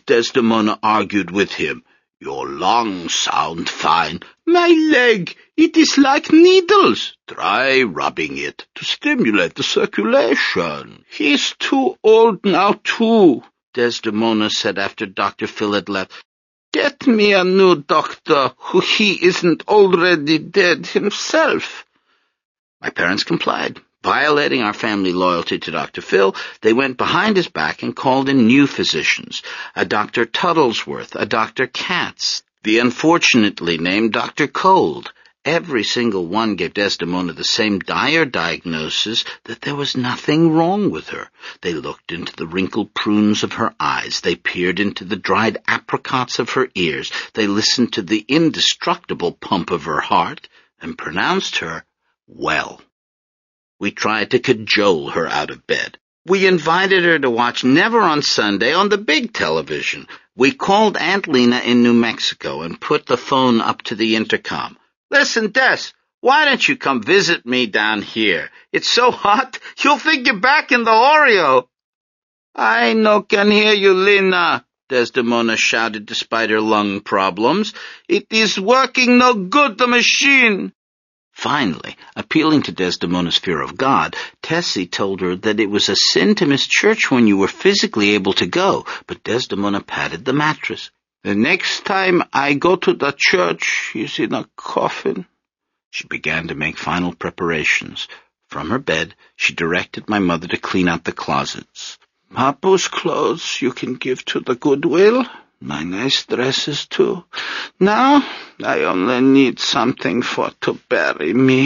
Desdemona argued with him. "Your lungs sound fine. My leg, it is like needles. Try rubbing it to stimulate the circulation." "He's too old now, too," Desdemona said after Dr. Phil had left. "Get me a new doctor who he isn't already dead himself." My parents complied. Violating our family loyalty to Dr. Phil, they went behind his back and called in new physicians, a Dr. Tuttlesworth, a Dr. Katz, the unfortunately named Dr. Cold. Every single one gave Desdemona the same dire diagnosis that there was nothing wrong with her. They looked into the wrinkled prunes of her eyes. They peered into the dried apricots of her ears. They listened to the indestructible pump of her heart and pronounced her well. We tried to cajole her out of bed. We invited her to watch Never on Sunday on the big television. We called Aunt Lena in New Mexico and put the phone up to the intercom. "Listen, Des, why don't you come visit me down here? It's so hot, you'll think you're back in the Oreo." "I no can hear you, Lena," Desdemona shouted despite her lung problems. "It is working no good, the machine." Finally, appealing to Desdemona's fear of God, Tessie told her that it was a sin to miss church when you were physically able to go, but Desdemona patted the mattress. "The next time I go to the church, he's in a coffin." She began to make final preparations. From her bed, she directed my mother to clean out the closets. "Papu's clothes you can give to the Goodwill. My nice dresses, too. Now, I only need something to bury me."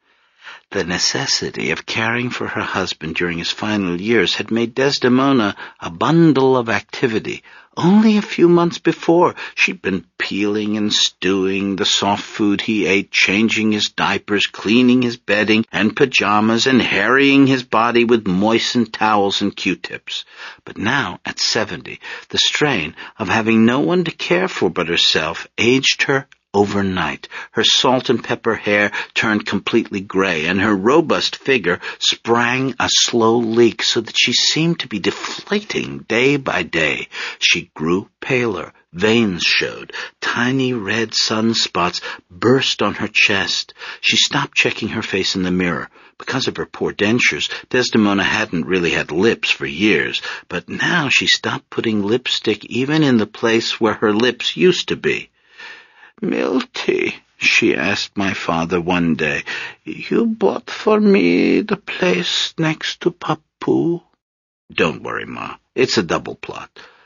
The necessity of caring for her husband during his final years had made Desdemona a bundle of activity. Only a few months before, she'd been peeling and stewing the soft food he ate, changing his diapers, cleaning his bedding and pajamas, and harrying his body with moistened towels and Q-tips. But now, at 70, the strain of having no one to care for but herself aged her overnight. Her salt and pepper hair turned completely gray, and her robust figure sprang a slow leak so that she seemed to be deflating day by day. She grew paler. Veins showed. Tiny red sunspots burst on her chest. She stopped checking her face in the mirror. Because of her poor dentures, Desdemona hadn't really had lips for years, but now she stopped putting lipstick even in the place where her lips used to be. "Milty," she asked my father one day, "you bought for me the place next to Papu?" "Don't worry, Ma. It's a double plot."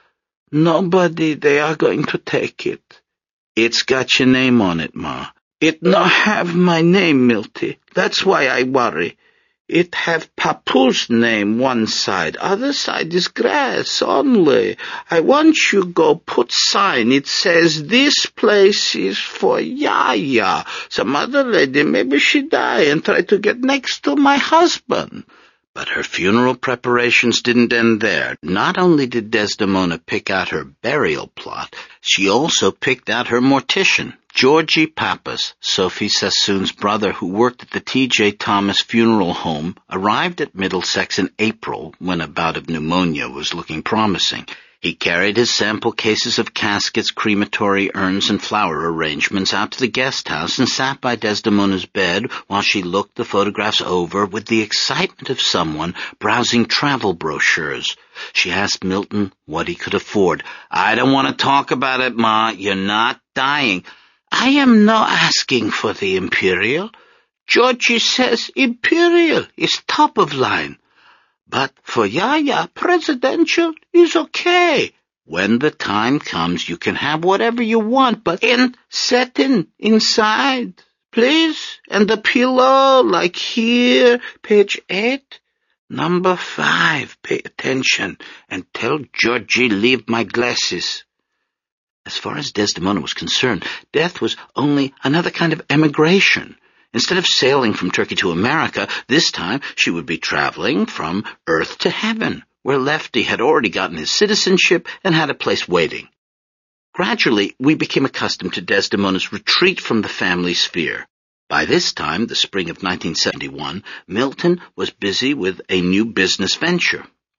"Nobody, they are going to take it." "It's got your name on it, Ma." "It not have my name, Milty. That's why I worry. It have Papu's name one side, other side is grass only. I want you go put sign. It says this place is for Yaya. Some other lady, maybe she die and try to get next to my husband." But her funeral preparations didn't end there. Not only did Desdemona pick out her burial plot, she also picked out her mortician. Georgie Pappas, Sophie Sassoon's brother who worked at the T.J. Thomas Funeral Home, arrived at Middlesex in April when a bout of pneumonia was looking promising. He carried his sample cases of caskets, crematory urns, and flower arrangements out to the guest house and sat by Desdemona's bed while she looked the photographs over with the excitement of someone browsing travel brochures. She asked Milton what he could afford. "I don't want to talk about it, Ma. You're not dying." "I am not asking for the Imperial. Georgie says Imperial is top of line. But for Yaya, presidential is okay. When the time comes, you can have whatever you want, but in setting inside, please. And the pillow, like here, page 8. Number 5, pay attention, and tell Georgie leave my glasses." As far as Desdemona was concerned, death was only another kind of emigration. Instead of sailing from Turkey to America, this time she would be traveling from Earth to heaven, where Lefty had already gotten his citizenship and had a place waiting. Gradually, we became accustomed to Desdemona's retreat from the family sphere. By this time, the spring of 1971, Milton was busy with a new business venture.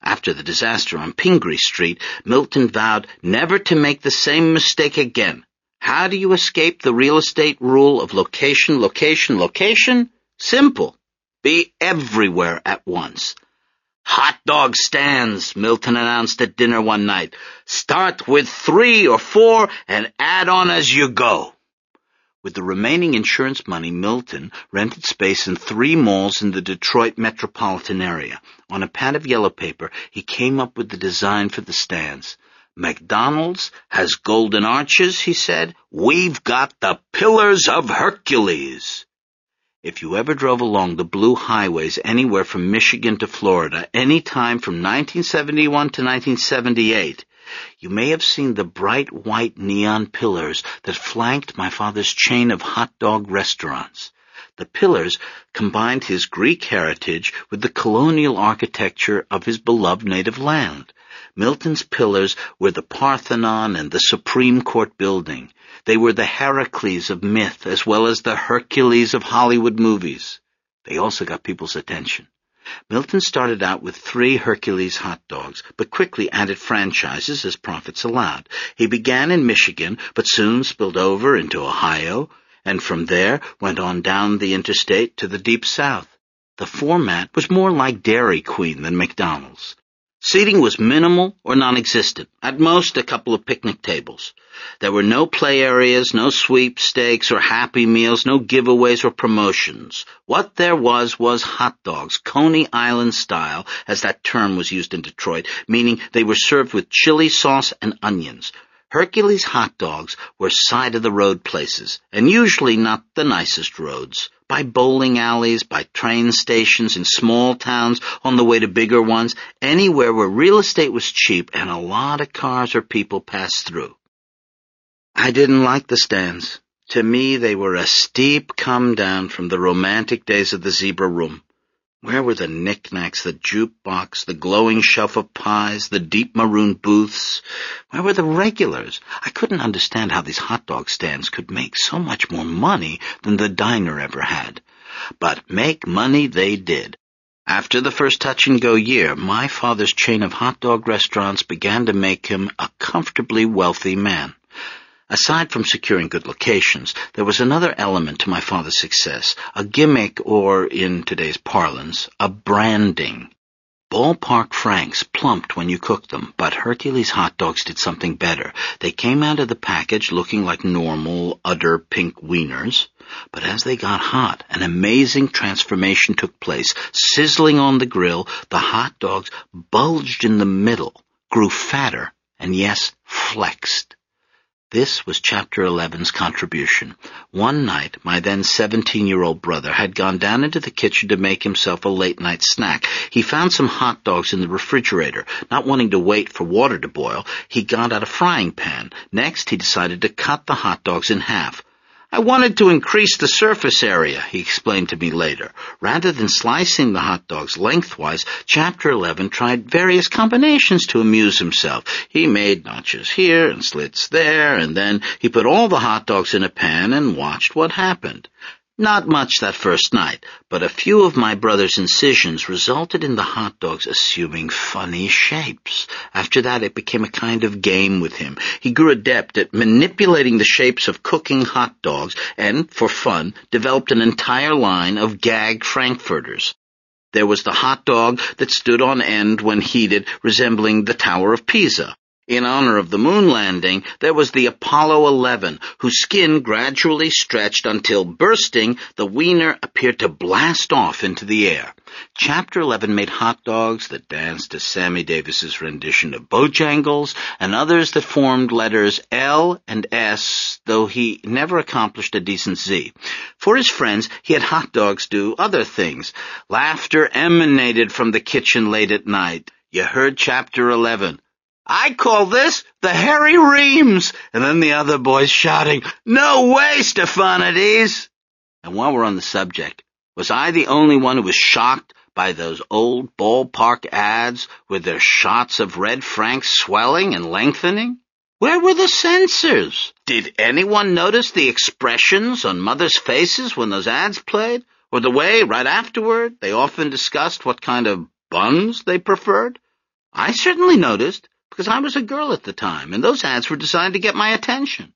After the disaster on Pingree Street, Milton vowed never to make the same mistake again. How do you escape the real estate rule of location, location, location? Simple. Be everywhere at once. "Hot dog stands," Milton announced at dinner one night. "Start with 3 or 4 and add on as you go." With the remaining insurance money, Milton rented space in 3 malls in the Detroit metropolitan area. On a pad of yellow paper, he came up with the design for the stands. "McDonald's has golden arches," he said. "We've got the Pillars of Hercules." If you ever drove along the blue highways anywhere from Michigan to Florida, any time from 1971 to 1978, you may have seen the bright white neon pillars that flanked my father's chain of hot dog restaurants. The pillars combined his Greek heritage with the colonial architecture of his beloved native land. Milton's pillars were the Parthenon and the Supreme Court building. They were the Heracles of myth as well as the Hercules of Hollywood movies. They also got people's attention. Milton started out with 3 Hercules hot dogs, but quickly added franchises as profits allowed. He began in Michigan, but soon spilled over into Ohio, and from there went on down the interstate to the Deep South. The format was more like Dairy Queen than McDonald's. Seating was minimal or non-existent, at most a couple of picnic tables. There were no play areas, no sweepstakes or happy meals, no giveaways or promotions. What there was hot dogs, Coney Island style, as that term was used in Detroit, meaning they were served with chili sauce and onions. Hercules hot dogs were side-of-the-road places, and usually not the nicest roads. By bowling alleys, by train stations, in small towns, on the way to bigger ones, anywhere where real estate was cheap and a lot of cars or people passed through. I didn't like the stands. To me, they were a steep come down from the romantic days of the Zebra Room. Where were the knickknacks, the jukebox, the glowing shelf of pies, the deep maroon booths? Where were the regulars? I couldn't understand how these hot dog stands could make so much more money than the diner ever had. But make money they did. After the first touch-and-go year, my father's chain of hot dog restaurants began to make him a comfortably wealthy man. Aside from securing good locations, there was another element to my father's success, a gimmick, or, in today's parlance, a branding. Ballpark Franks plumped when you cooked them, but Hercules hot dogs did something better. They came out of the package looking like normal, udder pink wieners, but as they got hot, an amazing transformation took place. Sizzling on the grill, the hot dogs bulged in the middle, grew fatter, and yes, flexed. This was Chapter 11's contribution. One night, my then 17-year-old brother had gone down into the kitchen to make himself a late-night snack. He found some hot dogs in the refrigerator. Not wanting to wait for water to boil, he got out a frying pan. Next, he decided to cut the hot dogs in half. "I wanted to increase the surface area," he explained to me later. Rather than slicing the hot dogs lengthwise, Chapter 11 tried various combinations to amuse himself. He made notches here and slits there, and then he put all the hot dogs in a pan and watched what happened. Not much that first night, but a few of my brother's incisions resulted in the hot dogs assuming funny shapes. After that, it became a kind of game with him. He grew adept at manipulating the shapes of cooking hot dogs and, for fun, developed an entire line of gag frankfurters. There was the hot dog that stood on end when heated, resembling the Tower of Pisa. In honor of the moon landing, there was the Apollo 11, whose skin gradually stretched until, bursting, the wiener appeared to blast off into the air. Chapter 11 made hot dogs that danced to Sammy Davis's rendition of Bojangles, and others that formed letters L and S, though he never accomplished a decent Z. For his friends, he had hot dogs do other things. Laughter emanated from the kitchen late at night. You heard Chapter 11. "I call this the Harry Reams," and then the other boys shouting, "No way, Stephanides!" And while we're on the subject, was I the only one who was shocked by those old ballpark ads with their shots of Red Frank swelling and lengthening? Where were the censors? Did anyone notice the expressions on mothers' faces when those ads played? Or the way, right afterward, they often discussed what kind of buns they preferred? I certainly noticed, because I was a girl at the time, and those ads were designed to get my attention.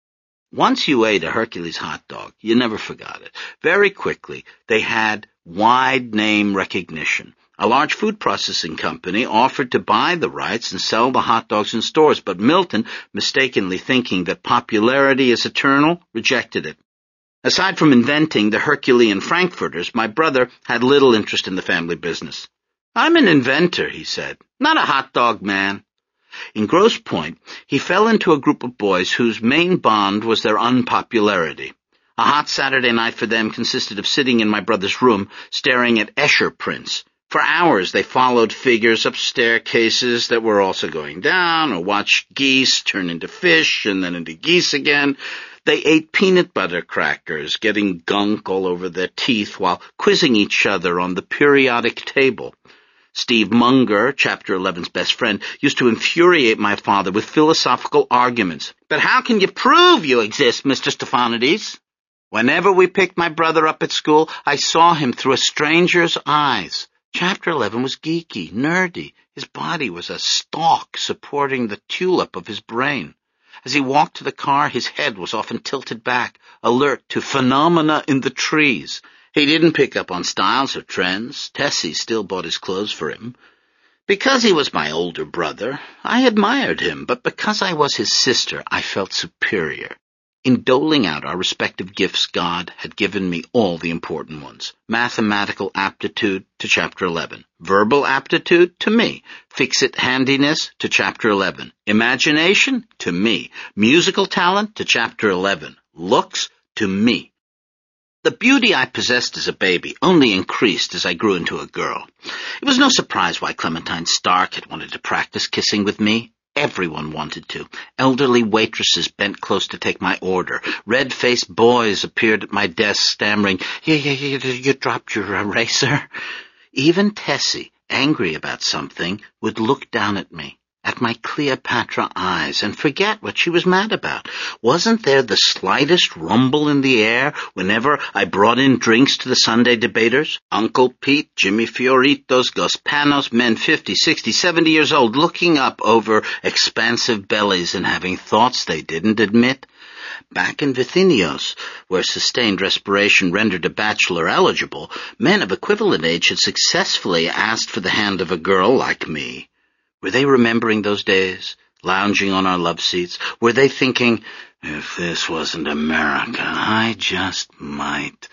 Once you ate a Hercules hot dog, you never forgot it. Very quickly, they had wide name recognition. A large food processing company offered to buy the rights and sell the hot dogs in stores, but Milton, mistakenly thinking that popularity is eternal, rejected it. Aside from inventing the Herculean Frankfurters, my brother had little interest in the family business. "I'm an inventor," he said, "not a hot dog man." In Grosse Pointe, he fell into a group of boys whose main bond was their unpopularity. A hot Saturday night for them consisted of sitting in my brother's room, staring at Escher prints. For hours they followed figures up staircases that were also going down, or watched geese turn into fish and then into geese again. They ate peanut butter crackers, getting gunk all over their teeth while quizzing each other on the periodic table. Steve Munger, Chapter 11's best friend, used to infuriate my father with philosophical arguments. "But how can you prove you exist, Mr. Stephanides?" Whenever we picked my brother up at school, I saw him through a stranger's eyes. Chapter 11 was geeky, nerdy. His body was a stalk supporting the tulip of his brain. As he walked to the car, his head was often tilted back, alert to phenomena in the trees. He didn't pick up on styles or trends. Tessie still bought his clothes for him. Because he was my older brother, I admired him, but because I was his sister, I felt superior. In doling out our respective gifts, God had given me all the important ones. Mathematical aptitude to Chapter 11. Verbal aptitude to me. Fix-it handiness to Chapter 11. Imagination to me. Musical talent to Chapter 11. Looks to me. The beauty I possessed as a baby only increased as I grew into a girl. It was no surprise why Clementine Stark had wanted to practice kissing with me. Everyone wanted to. Elderly waitresses bent close to take my order. Red-faced boys appeared at my desk stammering, You dropped your eraser." Even Tessie, angry about something, would look down at me, at my Cleopatra eyes, and forget what she was mad about. Wasn't there the slightest rumble in the air whenever I brought in drinks to the Sunday debaters? Uncle Pete, Jimmy Fioritos, Gus Panos, men 50, 60, 70 years old, looking up over expansive bellies and having thoughts they didn't admit. Back in Vithinios, where sustained respiration rendered a bachelor eligible, men of equivalent age had successfully asked for the hand of a girl like me. Were they remembering those days, lounging on our love seats? Were they thinking, if this wasn't America, I just might?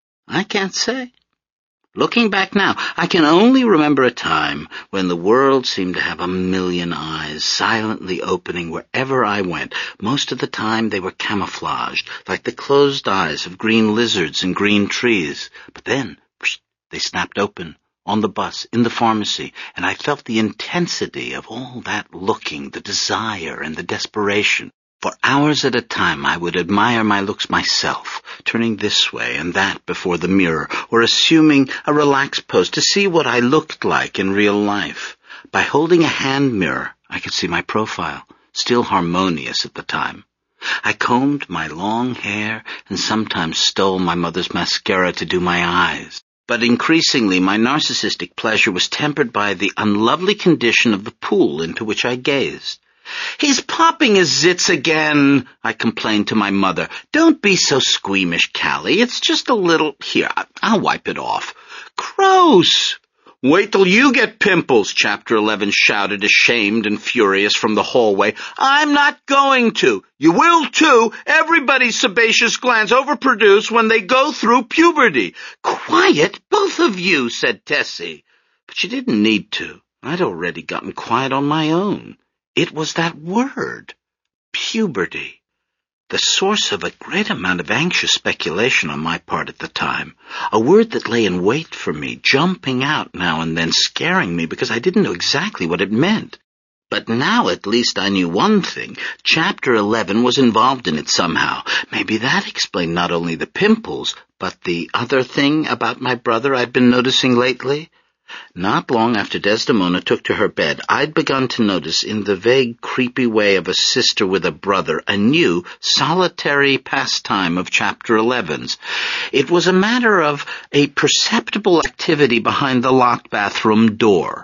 I can't say. Looking back now, I can only remember a time when the world seemed to have a million eyes, silently opening wherever I went. Most of the time they were camouflaged, like the closed eyes of green lizards in green trees. But then, they snapped open. On the bus, in the pharmacy, and I felt the intensity of all that looking, the desire and the desperation. For hours at a time I would admire my looks myself, turning this way and that before the mirror, or assuming a relaxed pose to see what I looked like in real life. By holding a hand mirror, I could see my profile, still harmonious at the time. I combed my long hair and sometimes stole my mother's mascara to do my eyes. But increasingly, my narcissistic pleasure was tempered by the unlovely condition of the pool into which I gazed. "He's popping his zits again," I complained to my mother. "Don't be so squeamish, Callie. It's just a little... Here, I'll wipe it off." "Gross!" "Wait till you get pimples," Chapter 11 shouted, ashamed and furious from the hallway. "I'm not going to. You will too. Everybody's sebaceous glands overproduce when they go through puberty." "Quiet, both of you," said Tessie. But she didn't need to. I'd already gotten quiet on my own. It was that word, puberty. The source of a great amount of anxious speculation on my part at the time, a word that lay in wait for me, jumping out now and then, scaring me because I didn't know exactly what it meant. But now at least I knew one thing. Chapter 11 was involved in it somehow. Maybe that explained not only the pimples, but the other thing about my brother I'd been noticing lately. Not long after Desdemona took to her bed, I'd begun to notice in the vague, creepy way of a sister with a brother a new, solitary pastime of Chapter 11's. It was a matter of a perceptible activity behind the locked bathroom door.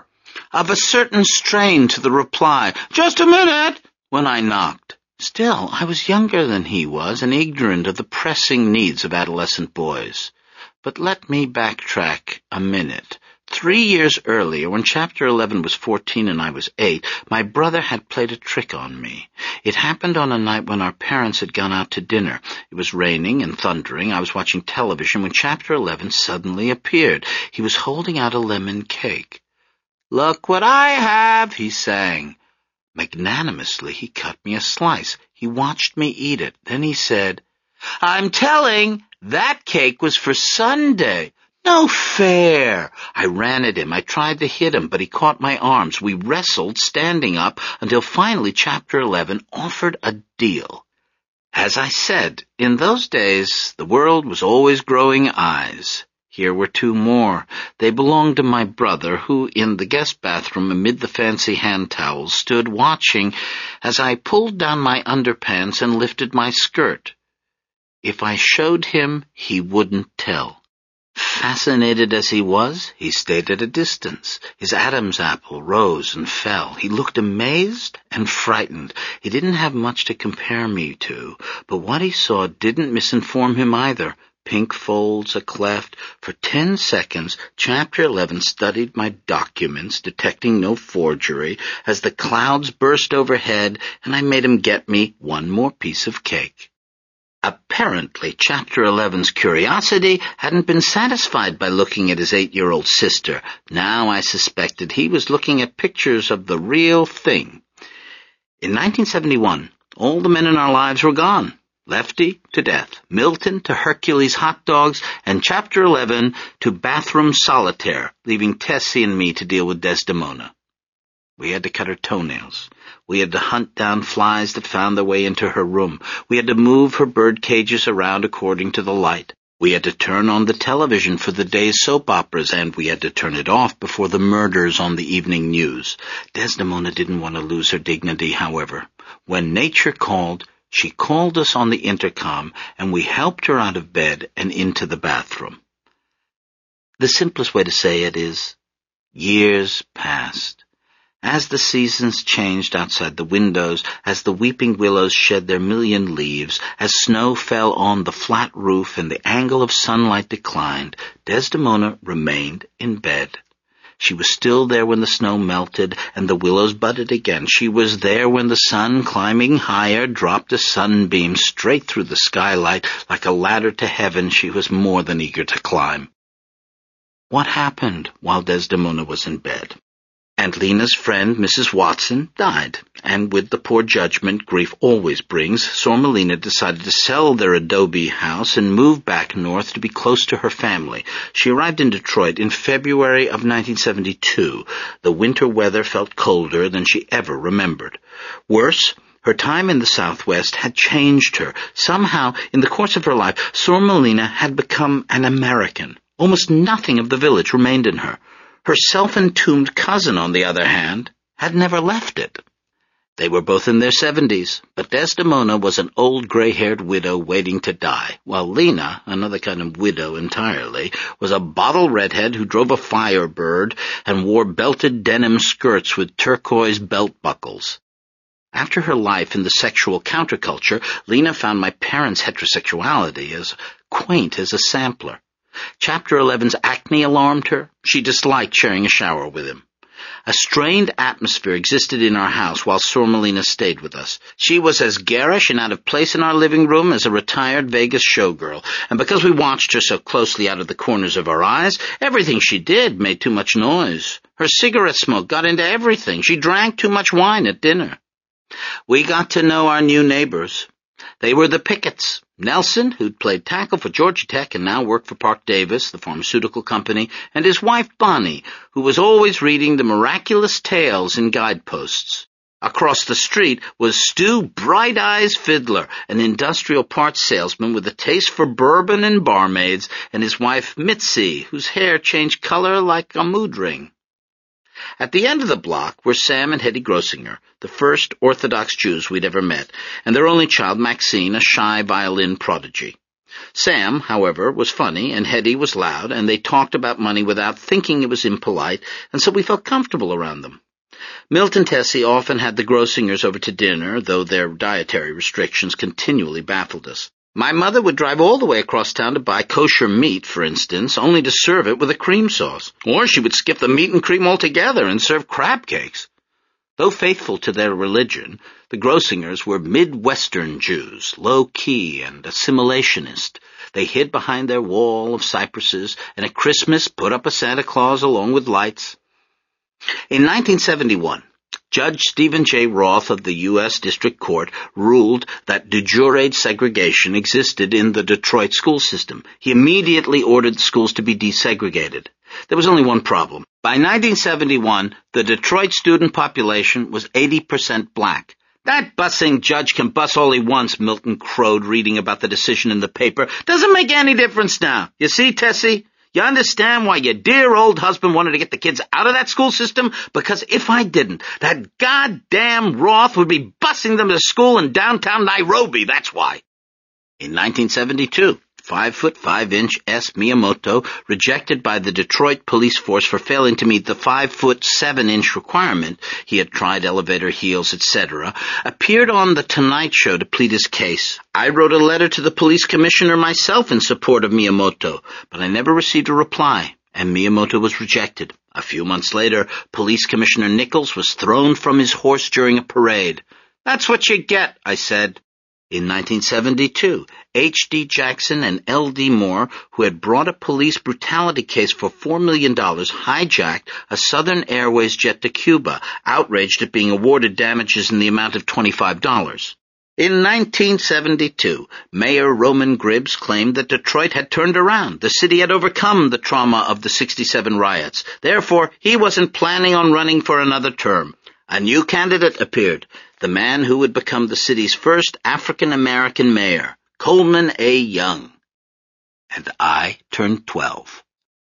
of a certain strain to the reply, "Just a minute," when I knocked. Still, I was younger than he was and ignorant of the pressing needs of adolescent boys. But let me backtrack a minute. 3 years earlier, when Chapter 11 was 14 and I was 8, my brother had played a trick on me. It happened on a night when our parents had gone out to dinner. It was raining and thundering. I was watching television when Chapter 11 suddenly appeared. He was holding out a lemon cake. "Look what I have," he sang. Magnanimously, he cut me a slice. He watched me eat it. Then he said, "I'm telling, that cake was for Sunday." "No fair!" I ran at him. I tried to hit him, but he caught my arms. We wrestled, standing up, until finally Chapter 11 offered a deal. As I said, in those days, the world was always growing eyes. Here were 2 more. They belonged to my brother, who, in the guest bathroom amid the fancy hand towels, stood watching as I pulled down my underpants and lifted my skirt. If I showed him, he wouldn't tell. Fascinated as he was, he stayed at a distance. His Adam's apple rose and fell. He looked amazed and frightened. He didn't have much to compare me to, but what he saw didn't misinform him either. Pink folds, a cleft. For 10 seconds, Chapter 11 studied my documents, detecting no forgery, as the clouds burst overhead, and I made him get me 1 more piece of cake. Apparently, Chapter 11's curiosity hadn't been satisfied by looking at his 8-year-old sister. Now I suspected he was looking at pictures of the real thing. In 1971, all the men in our lives were gone. Lefty to death, Milton to Hercules hot dogs, and Chapter 11 to bathroom solitaire, leaving Tessie and me to deal with Desdemona. We had to cut her toenails. We had to hunt down flies that found their way into her room. We had to move her bird cages around according to the light. We had to turn on the television for the day's soap operas, and we had to turn it off before the murders on the evening news. Desdemona didn't want to lose her dignity, however. When nature called, she called us on the intercom, and we helped her out of bed and into the bathroom. The simplest way to say it is, years passed. As the seasons changed outside the windows, as the weeping willows shed their 1,000,000 leaves, as snow fell on the flat roof and the angle of sunlight declined, Desdemona remained in bed. She was still there when the snow melted and the willows budded again. She was there when the sun, climbing higher, dropped a sunbeam straight through the skylight. Like a ladder to heaven, she was more than eager to climb. What happened while Desdemona was in bed? Aunt Lena's friend, Mrs. Watson, died, and with the poor judgment grief always brings, Sormelina decided to sell their adobe house and move back north to be close to her family. She arrived in Detroit in February of 1972. The winter weather felt colder than she ever remembered. Worse, her time in the Southwest had changed her. Somehow, in the course of her life, Sormelina had become an American. Almost nothing of the village remained in her. Her self-entombed cousin, on the other hand, had never left it. They were both in their 70s, but Desdemona was an old gray-haired widow waiting to die, while Lena, another kind of widow entirely, was a bottle redhead who drove a Firebird and wore belted denim skirts with turquoise belt buckles. After her life in the sexual counterculture, Lena found my parents' heterosexuality as quaint as a sampler. Chapter 11's acne alarmed her. She disliked sharing a shower with him. A strained atmosphere existed in our house while Sormelina stayed with us. She was as garish and out of place in our living room as a retired Vegas showgirl, and because we watched her so closely out of the corners of our eyes, everything she did made too much noise. Her cigarette smoke got into everything. She drank too much wine at dinner. We got to know our new neighbors. They were the Picketts. Nelson, who'd played tackle for Georgia Tech and now worked for Parke Davis, the pharmaceutical company, and his wife Bonnie, who was always reading the miraculous tales in guideposts. Across the street was Stu Bright Eyes Fiddler, an industrial parts salesman with a taste for bourbon and barmaids, and his wife Mitzi, whose hair changed color like a mood ring. At the end of the block were Sam and Hetty Grossinger, the first Orthodox Jews we'd ever met, and their only child, Maxine, a shy violin prodigy. Sam, however, was funny, and Hetty was loud, and they talked about money without thinking it was impolite, and so we felt comfortable around them. Milt and Tessie often had the Grossingers over to dinner, though their dietary restrictions continually baffled us. My mother would drive all the way across town to buy kosher meat, for instance, only to serve it with a cream sauce. Or she would skip the meat and cream altogether and serve crab cakes. Though faithful to their religion, the Grossingers were Midwestern Jews, low-key and assimilationist. They hid behind their wall of cypresses, and at Christmas put up a Santa Claus along with lights. In 1971, Judge Stephen J. Roth of the U.S. District Court ruled that de jure segregation existed in the Detroit school system. He immediately ordered the schools to be desegregated. There was only one problem. By 1971, the Detroit student population was 80% black. "That busing judge can bus all he wants," Milton crowed, reading about the decision in the paper. "Doesn't make any difference now. You see, Tessie? You understand why your dear old husband wanted to get the kids out of that school system? Because if I didn't, that goddamn Roth would be busing them to school in downtown Nairobi, that's why." In 1972, 5'5" S. Miyamoto, rejected by the Detroit police force for failing to meet the 5'7" requirement, he had tried elevator heels, etc., appeared on The Tonight Show to plead his case. I wrote a letter to the police commissioner myself in support of Miyamoto, but I never received a reply, and Miyamoto was rejected. A few months later, Police Commissioner Nichols was thrown from his horse during a parade. "That's what you get," I said. In 1972, H.D. Jackson and L.D. Moore, who had brought a police brutality case for $4 million, hijacked a Southern Airways jet to Cuba, outraged at being awarded damages in the amount of $25. In 1972, Mayor Roman Gribbs claimed that Detroit had turned around. The city had overcome the trauma of the '67 riots. Therefore, he wasn't planning on running for another term. A new candidate appeared, the man who would become the city's first African-American mayor, Coleman A. Young. And I turned 12.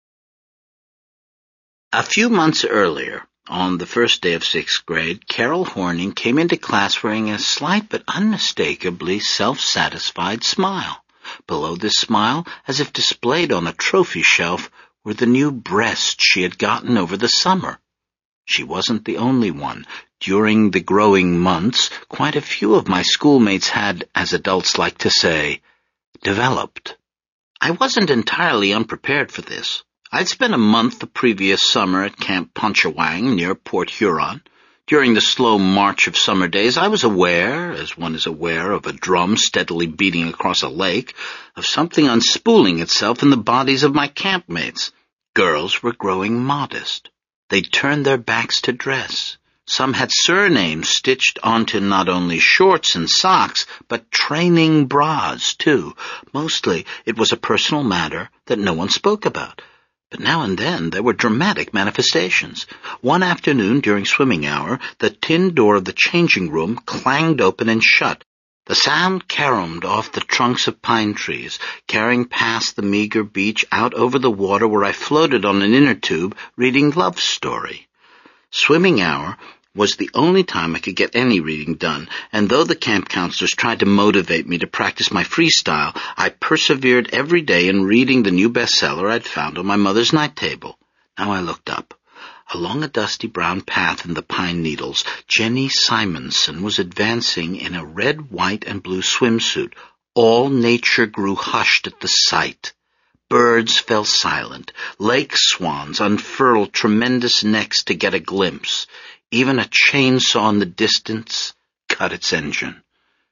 A few months earlier, on the first day of 6th grade, Carol Horning came into class wearing a slight but unmistakably self-satisfied smile. Below this smile, as if displayed on a trophy shelf, were the new breasts she had gotten over the summer. She wasn't the only one. During the growing months, quite a few of my schoolmates had, as adults like to say, developed. I wasn't entirely unprepared for this. I'd spent a month the previous summer at Camp Ponchawang near Port Huron. During the slow march of summer days, I was aware, as one is aware of a drum steadily beating across a lake, of something unspooling itself in the bodies of my campmates. Girls were growing modest. They'd turned their backs to dress. Some had surnames stitched onto not only shorts and socks, but training bras, too. Mostly it was a personal matter that no one spoke about. But now and then there were dramatic manifestations. One afternoon during swimming hour, the tin door of the changing room clanged open and shut. The sound caromed off the trunks of pine trees, carrying past the meager beach out over the water where I floated on an inner tube reading Love Story. Swimming hour was the only time I could get any reading done, and though the camp counselors tried to motivate me to practice my freestyle, I persevered every day in reading the new bestseller I'd found on my mother's night table. Now I looked up. Along a dusty brown path in the pine needles, Jenny Simonson was advancing in a red, white, and blue swimsuit. All nature grew hushed at the sight. Birds fell silent. Lake swans unfurled tremendous necks to get a glimpse. Even a chainsaw in the distance cut its engine.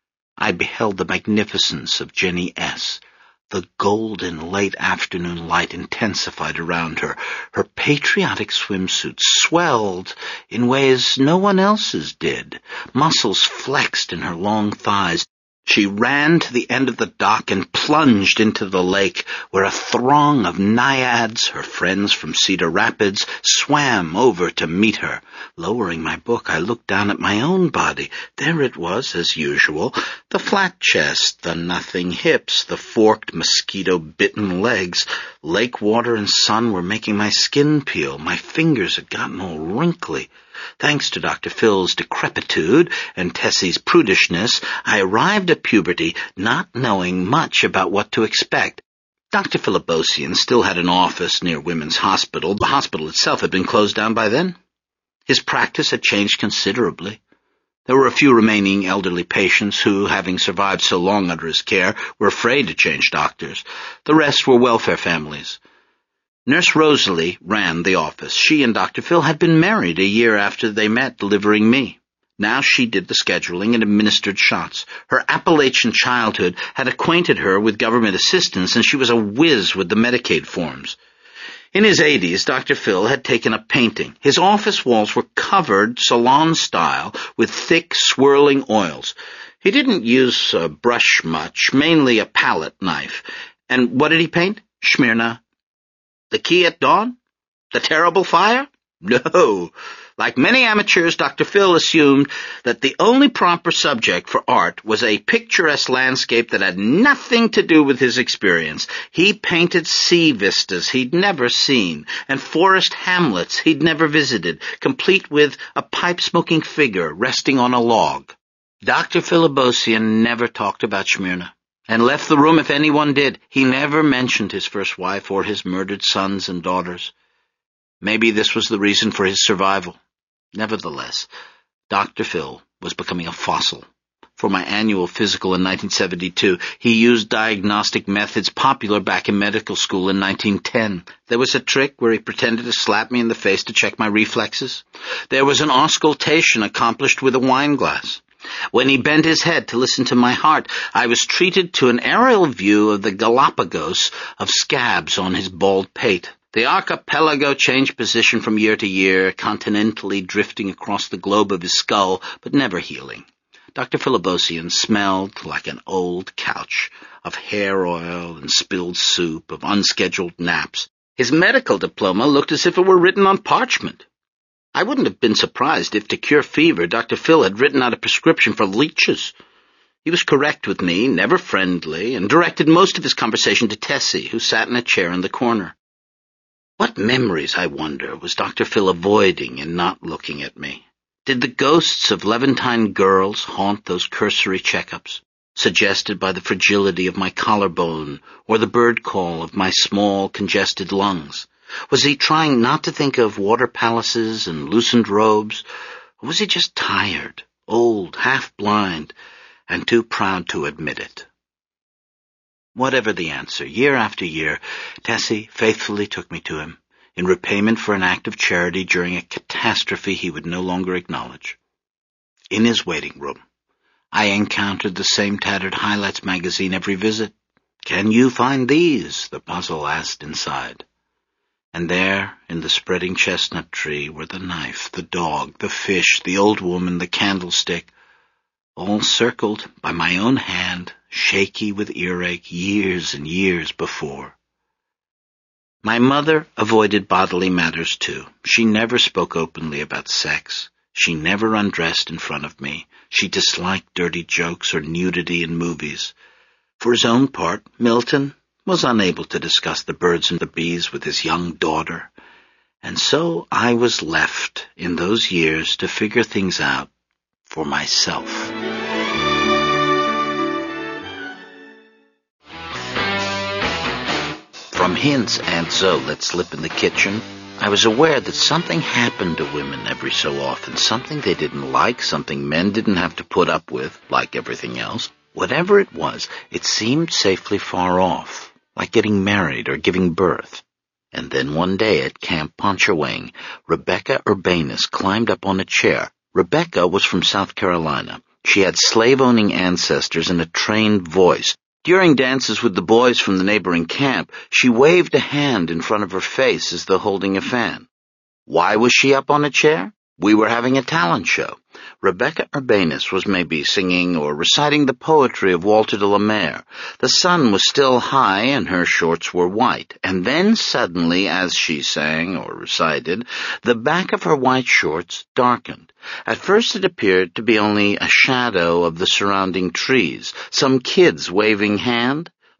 I beheld the magnificence of Jenny S. The golden late afternoon light intensified around her. Her patriotic swimsuit swelled in ways no one else's did. Muscles flexed in her long thighs. She ran to the end of the dock and plunged into the lake, where a throng of naiads, her friends from Cedar Rapids, swam over to meet her. Lowering my book, I looked down at my own body. There it was, as usual, the flat chest, the nothing hips, the forked mosquito-bitten legs, Lake water and sun were making my skin peel. My fingers had gotten all wrinkly. Thanks to Dr. Phil's decrepitude and Tessie's prudishness, I arrived at puberty not knowing much about what to expect. Dr. Philibosian still had an office near Women's Hospital. The hospital itself had been closed down by then. His practice had changed considerably. There were a few remaining elderly patients who, having survived so long under his care, were afraid to change doctors. The rest were welfare families. Nurse Rosalie ran the office. She and Dr. Phil had been married a year after they met, delivering me. Now she did the scheduling and administered shots. Her Appalachian childhood had acquainted her with government assistance, and she was a whiz with the Medicaid forms. In his 80s, Dr. Phil had taken up painting. His office walls were covered, salon-style, with thick, swirling oils. He didn't use a brush much, mainly a palette knife. And what did he paint? Smyrna. The Key at Dawn? The Terrible Fire? No. Like many amateurs, Dr. Phil assumed that the only proper subject for art was a picturesque landscape that had nothing to do with his experience. He painted sea vistas he'd never seen, and forest hamlets he'd never visited, complete with a pipe-smoking figure resting on a log. Dr. Philibosian never talked about Smyrna, and left the room if anyone did. He never mentioned his first wife or his murdered sons and daughters. Maybe this was the reason for his survival. Nevertheless, Dr. Phil was becoming a fossil. For my annual physical in 1972, he used diagnostic methods popular back in medical school in 1910. There was a trick where he pretended to slap me in the face to check my reflexes. There was an auscultation accomplished with a wine glass. When he bent his head to listen to my heart, I was treated to an aerial view of the Galapagos of scabs on his bald pate. The archipelago changed position from year to year, continentally drifting across the globe of his skull, but never healing. Dr. Philibosian smelled like an old couch, of hair oil and spilled soup, of unscheduled naps. His medical diploma looked as if it were written on parchment. I wouldn't have been surprised if, to cure fever, Dr. Phil had written out a prescription for leeches. He was correct with me, never friendly, and directed most of his conversation to Tessie, who sat in a chair in the corner. What memories, I wonder, was Dr. Phil avoiding in not looking at me? Did the ghosts of Levantine girls haunt those cursory checkups, suggested by the fragility of my collarbone or the bird call of my small, congested lungs? Was he trying not to think of water palaces and loosened robes, or was he just tired, old, half-blind, and too proud to admit it? Whatever the answer, year after year, Tessie faithfully took me to him, in repayment for an act of charity during a catastrophe he would no longer acknowledge. In his waiting room, I encountered the same tattered Highlights magazine every visit. "Can you find these?" the puzzle asked inside. And there, in the spreading chestnut tree, were the knife, the dog, the fish, the old woman, the candlestick, all circled by my own hand, shaky with earache years and years before. My mother avoided bodily matters too. She never spoke openly about sex. She never undressed in front of me. She disliked dirty jokes or nudity in movies. For his own part, Milton was unable to discuss the birds and the bees with his young daughter. And so I was left in those years to figure things out for myself. From hints Aunt Zoe let slip in the kitchen, I was aware that something happened to women every so often, something they didn't like, something men didn't have to put up with, like everything else. Whatever it was, it seemed safely far off, like getting married or giving birth. And then one day at Camp Pontchartrain, Rebecca Urbanus climbed up on a chair. Rebecca was from South Carolina. She had slave-owning ancestors and a trained voice. During dances with the boys from the neighboring camp, she waved a hand in front of her face as though holding a fan. Why was she up on a chair? We were having a talent show. Rebecca Urbanus was maybe singing or reciting the poetry of Walter de la Mare. The sun was still high and her shorts were white. And then suddenly, as she sang or recited, the back of her white shorts darkened. At first it appeared to be only a shadow of the surrounding trees, some kids waving hand,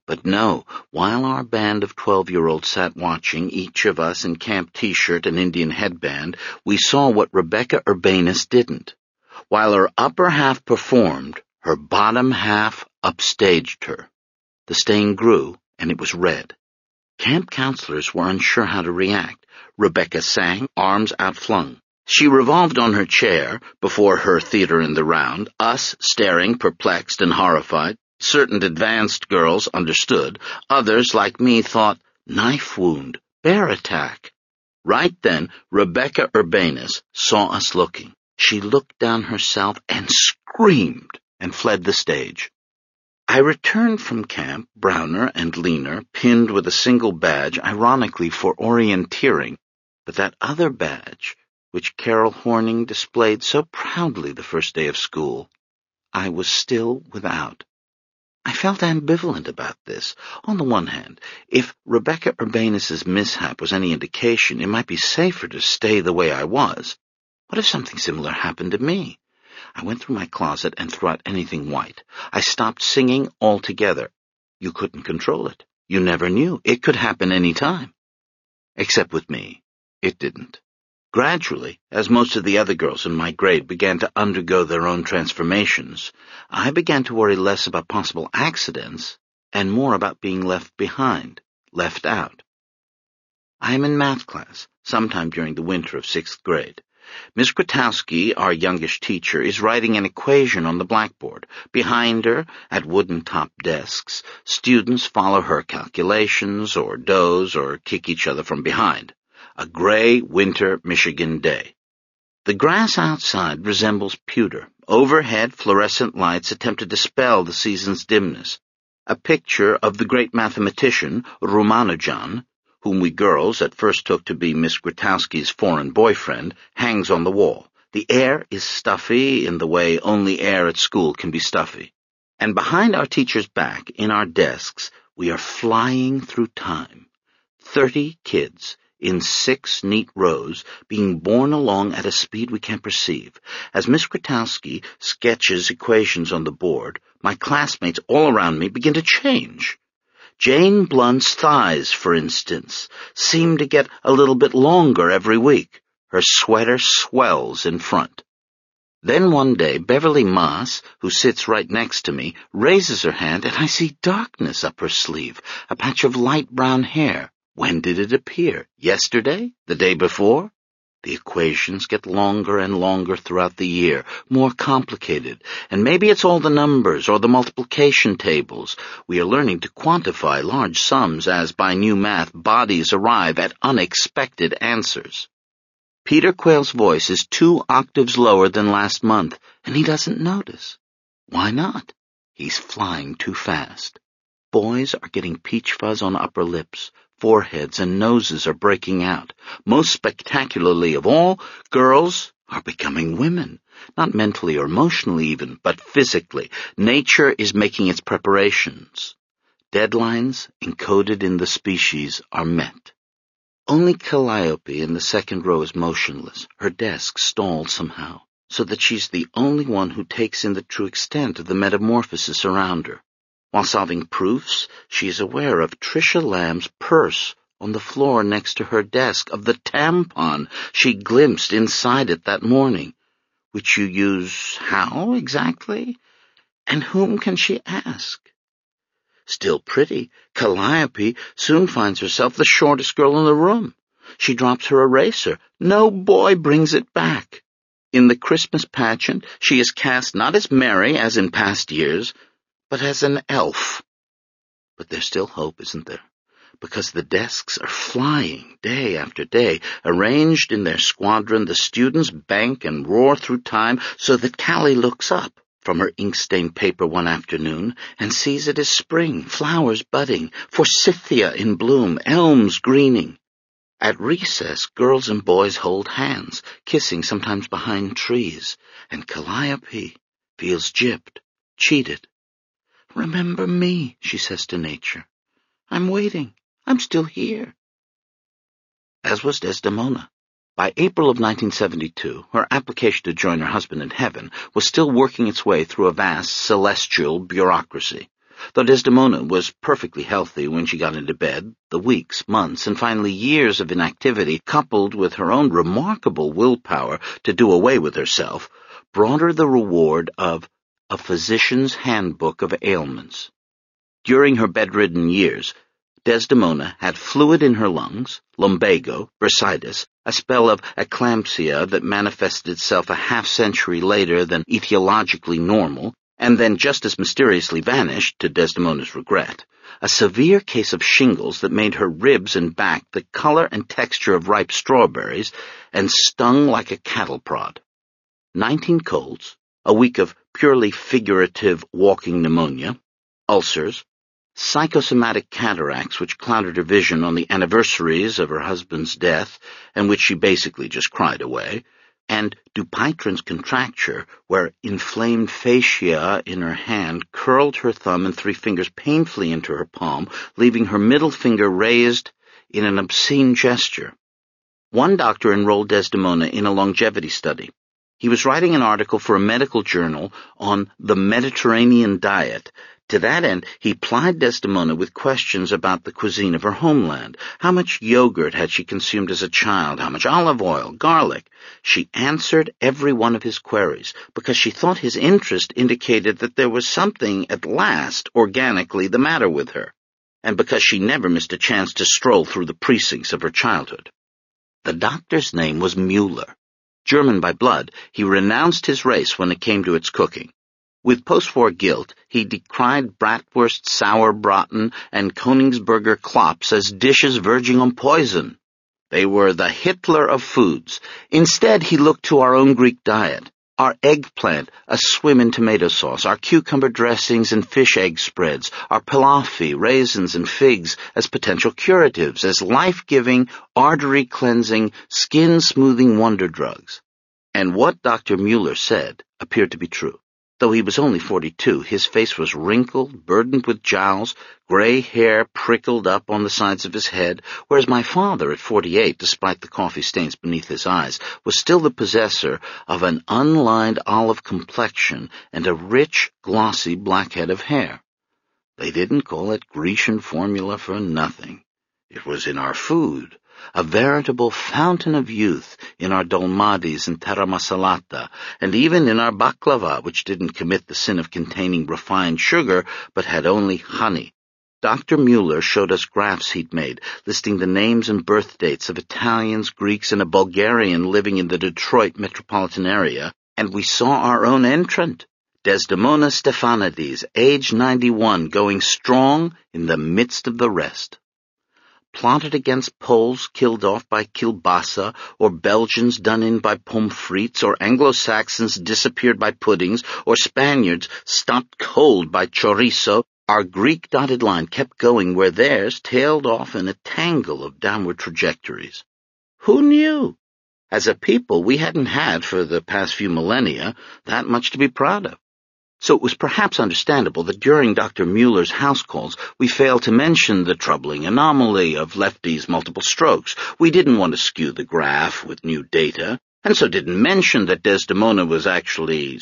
But no, while our band of 12-year-olds sat watching, each of us in camp t-shirt and Indian headband, we saw what Rebecca Urbanus didn't. While her upper half performed, her bottom half upstaged her. The stain grew, and it was red. Camp counselors were unsure how to react. Rebecca sang, arms outflung. She revolved on her chair before her theater in the round, us staring perplexed and horrified. Certain advanced girls understood. Others, like me, thought, knife wound, bear attack. Right then, Rebecca Urbanus saw us looking. She looked down herself and screamed and fled the stage. I returned from camp, browner and leaner, pinned with a single badge, ironically for orienteering, but that other badge, which Carol Horning displayed so proudly the first day of school, I was still without. I felt ambivalent about this. On the one hand, if Rebecca Urbanus's mishap was any indication, it might be safer to stay the way I was. What if something similar happened to me? I went through my closet and threw out anything white. I stopped singing altogether. You couldn't control it. You never knew. It could happen any time. Except with me, it didn't. Gradually, as most of the other girls in my grade began to undergo their own transformations, I began to worry less about possible accidents and more about being left behind, left out. I am in math class, sometime during the winter of 6th grade. Miss Grotowski, our youngish teacher, is writing an equation on the blackboard. Behind her, at wooden-topped desks, students follow her calculations or doze or kick each other from behind. A gray winter Michigan day. The grass outside resembles pewter. Overhead, fluorescent lights attempt to dispel the season's dimness. A picture of the great mathematician, Ramanujan, whom we girls at first took to be Miss Grotowski's foreign boyfriend, hangs on the wall. The air is stuffy in the way only air at school can be stuffy. And behind our teacher's back, in our desks, we are flying through time. 30 kids, in 6 neat rows, being borne along at a speed we can't perceive. As Miss Grotowski sketches equations on the board, my classmates all around me begin to change. Jane Blunt's thighs, for instance, seem to get a little bit longer every week. Her sweater swells in front. Then one day, Beverly Moss, who sits right next to me, raises her hand, and I see darkness up her sleeve, a patch of light brown hair. When did it appear? Yesterday? The day before? The equations get longer and longer throughout the year, more complicated, and maybe it's all the numbers or the multiplication tables. We are learning to quantify large sums as, by new math, bodies arrive at unexpected answers. Peter Quayle's voice is 2 octaves lower than last month, and he doesn't notice. Why not? He's flying too fast. Boys are getting peach fuzz on upper lips. Foreheads and noses are breaking out. Most spectacularly of all, girls are becoming women. Not mentally or emotionally even, but physically. Nature is making its preparations. Deadlines encoded in the species are met. Only Calliope in the second row is motionless, her desk stalled somehow, so that she's the only one who takes in the true extent of the metamorphosis around her. While solving proofs, she is aware of Tricia Lamb's purse on the floor next to her desk, of the tampon she glimpsed inside it that morning. Which you use how, exactly? And whom can she ask? Still pretty, Calliope soon finds herself the shortest girl in the room. She drops her eraser. No boy brings it back. In the Christmas pageant, she is cast not as Mary as in past years, but as an elf. But there's still hope, isn't there? Because the desks are flying day after day. Arranged in their squadron, the students bank and roar through time so that Callie looks up from her ink-stained paper one afternoon and sees it as spring, flowers budding, forsythia in bloom, elms greening. At recess, girls and boys hold hands, kissing sometimes behind trees, and Calliope feels gypped, cheated. "Remember me," she says to nature. "I'm waiting. I'm still here." As was Desdemona. By April of 1972, her application to join her husband in heaven was still working its way through a vast celestial bureaucracy. Though Desdemona was perfectly healthy when she got into bed, the weeks, months, and finally years of inactivity, coupled with her own remarkable willpower to do away with herself, brought her the reward of a physician's handbook of ailments. During her bedridden years, Desdemona had fluid in her lungs, lumbago, bursitis, a spell of eclampsia that manifested itself a half-century later than etiologically normal, and then just as mysteriously vanished, to Desdemona's regret, a severe case of shingles that made her ribs and back the color and texture of ripe strawberries and stung like a cattle prod. 19 colds, a week of purely figurative walking pneumonia, ulcers, psychosomatic cataracts which clouded her vision on the anniversaries of her husband's death and which she basically just cried away, and Dupuytren's contracture, where inflamed fascia in her hand curled her thumb and 3 fingers painfully into her palm, leaving her middle finger raised in an obscene gesture. One doctor enrolled Desdemona in a longevity study. He was writing an article for a medical journal on the Mediterranean diet. To that end, he plied Desdemona with questions about the cuisine of her homeland. How much yogurt had she consumed as a child? How much olive oil? Garlic? She answered every one of his queries, because she thought his interest indicated that there was something, at last, organically the matter with her, and because she never missed a chance to stroll through the precincts of her childhood. The doctor's name was Müller. German by blood, he renounced his race when it came to its cooking. With post-war guilt, he decried bratwurst, sauerbraten, and Königsberger Klops as dishes verging on poison. They were the Hitler of foods. Instead, he looked to our own Greek diet, our eggplant, a swim in tomato sauce, our cucumber dressings and fish egg spreads, our pilaffi, raisins, and figs as potential curatives, as life-giving, artery-cleansing, skin-smoothing wonder drugs. And what Dr. Müller said appeared to be true. Though he was only 42, his face was wrinkled, burdened with jowls, gray hair prickled up on the sides of his head, whereas my father, at 48, despite the coffee stains beneath his eyes, was still the possessor of an unlined olive complexion and a rich, glossy black head of hair. They didn't call it Grecian formula for nothing. It was in our food, a veritable fountain of youth in our dolmadis and terra masalata, and even in our baklava, which didn't commit the sin of containing refined sugar, but had only honey. Dr. Müller showed us graphs he'd made, listing the names and birth dates of Italians, Greeks, and a Bulgarian living in the Detroit metropolitan area, and we saw our own entrant, Desdemona Stefanides, age 91, going strong in the midst of the rest. Plotted against Poles killed off by kielbasa, or Belgians done in by pommes frites, or Anglo-Saxons disappeared by puddings, or Spaniards stopped cold by chorizo, our Greek dotted line kept going where theirs tailed off in a tangle of downward trajectories. Who knew? As a people, we hadn't had, for the past few millennia, that much to be proud of. So it was perhaps understandable that during Dr. Müller's house calls we failed to mention the troubling anomaly of Lefty's multiple strokes. We didn't want to skew the graph with new data, and so didn't mention that Desdemona was actually